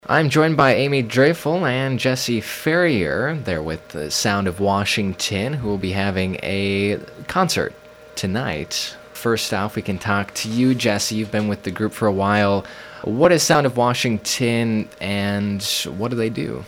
I'm joined by Amy Dreyfel and Jesse Ferrier. They're with the Sound of Washington, who will be having a concert tonight. First off, we can talk to you, Jesse. You've been with the group for a while. What is Sound of Washington, and what do they do?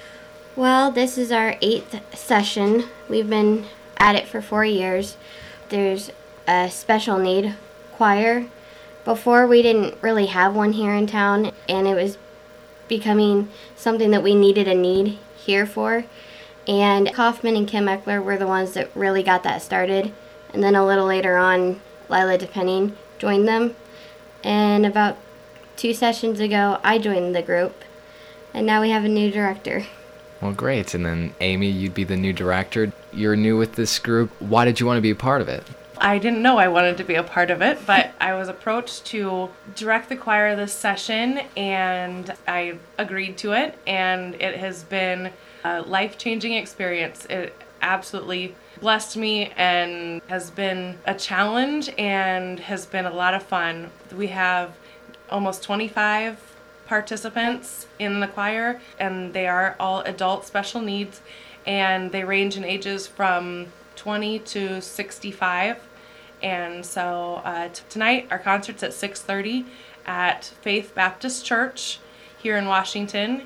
Well, this is our 8th session. We've been at it for 4 years. There's a special need choir. Before, we didn't really have one here in town, and it was becoming something that we needed a need here for. And Kaufman and Kim Eckler were the ones that really got that started. And then a little later on, Lila DePenning joined them. And about 2 sessions ago, I joined the group. And now we have a new director. Well, great. And then, Amy, you'd be the new director. You're new with this group. Why did you want to be a part of it? I didn't know I wanted to be a part of it, but I was approached to direct the choir this session, and I agreed to it, and it has been a life-changing experience. It absolutely blessed me and has been a challenge and has been a lot of fun. We have almost 25 participants in the choir, and they are all adult special needs, and they range in ages from 20 to 65. And so tonight our concert's at 6:30 at Faith Baptist Church here in Washington,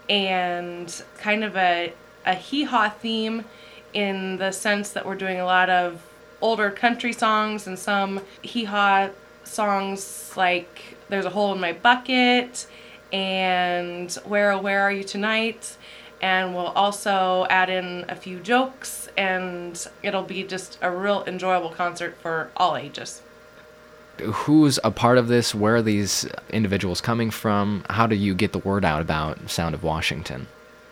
and kind of a hee-haw theme in the sense that we're doing a lot of older country songs and some hee-haw songs like There's a Hole in My Bucket and Where Oh Where Are You Tonight. And we'll also add in a few jokes, and it'll be just a real enjoyable concert for all ages. Who's a part of this? Where are these individuals coming from? How do you get the word out about Sound of Washington?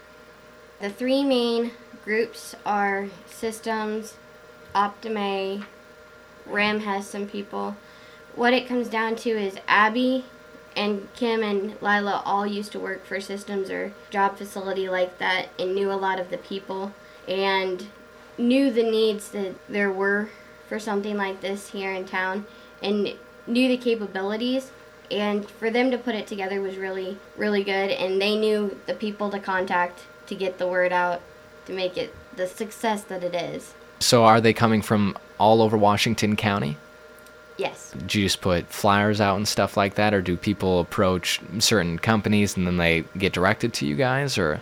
The 3 main groups are Systems, Optime, Ram has some people. What it comes down to is Abby and Kim and Lila all used to work for Systems or job facility like that and knew a lot of the people and knew the needs that there were for something like this here in town and knew the capabilities. And for them to put it together was really, really good. And they knew the people to contact to get the word out to make it the success that it is. So are they coming from all over Washington County? Yes. Do you just put flyers out and stuff like that, or do people approach certain companies and then they get directed to you guys, or?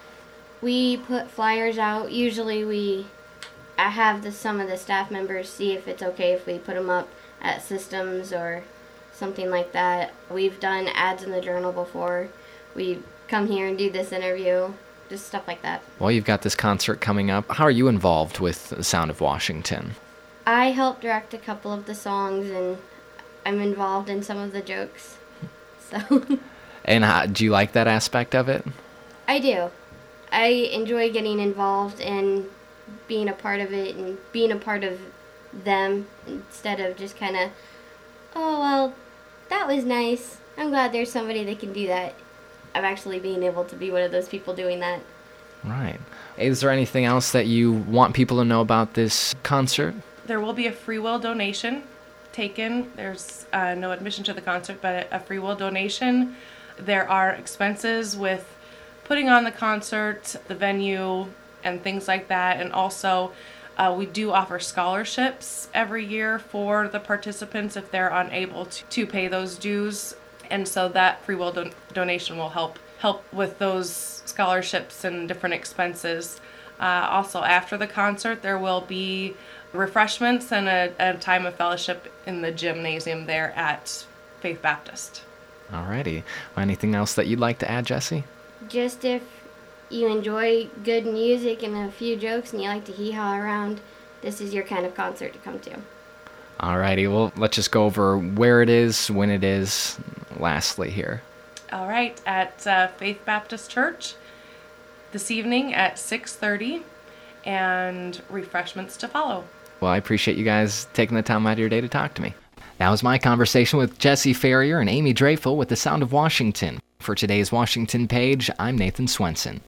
We put flyers out. Usually I have some of the staff members see if it's okay if we put them up at Systems or something like that. We've done ads in the Journal before. We come here and do this interview, just stuff like that. Well, you've got this concert coming up. How are you involved with the Sound of Washington? I help direct a couple of the songs, and I'm involved in some of the jokes. So. And do you like that aspect of it? I do. I enjoy getting involved and being a part of it and being a part of them instead of just kind of, oh, well, that was nice. I'm glad there's somebody that can do that. I'm actually being able to be one of those people doing that. Right. Is there anything else that you want people to know about this concert? There will be a free will donation taken. There's no admission to the concert, but a free will donation. There are expenses with putting on the concert, the venue, and things like that. And also, we do offer scholarships every year for the participants if they're unable to pay those dues. And so that free will donation will help with those scholarships and different expenses. Also, after the concert, there will be refreshments and a time of fellowship in the gymnasium there at Faith Baptist. Alrighty. Well, anything else that you'd like to add, Jesse? Just if you enjoy good music and a few jokes and you like to hee-haw around, this is your kind of concert to come to. Alrighty. Well, let's just go over where it is, when it is, lastly here. All right. At Faith Baptist Church this evening at 6:30, and refreshments to follow. Well, I appreciate you guys taking the time out of your day to talk to me. That was my conversation with Jesse Ferrier and Amy Dreyfel with the Sound of Washington. For today's Washington Page, I'm Nathan Swenson.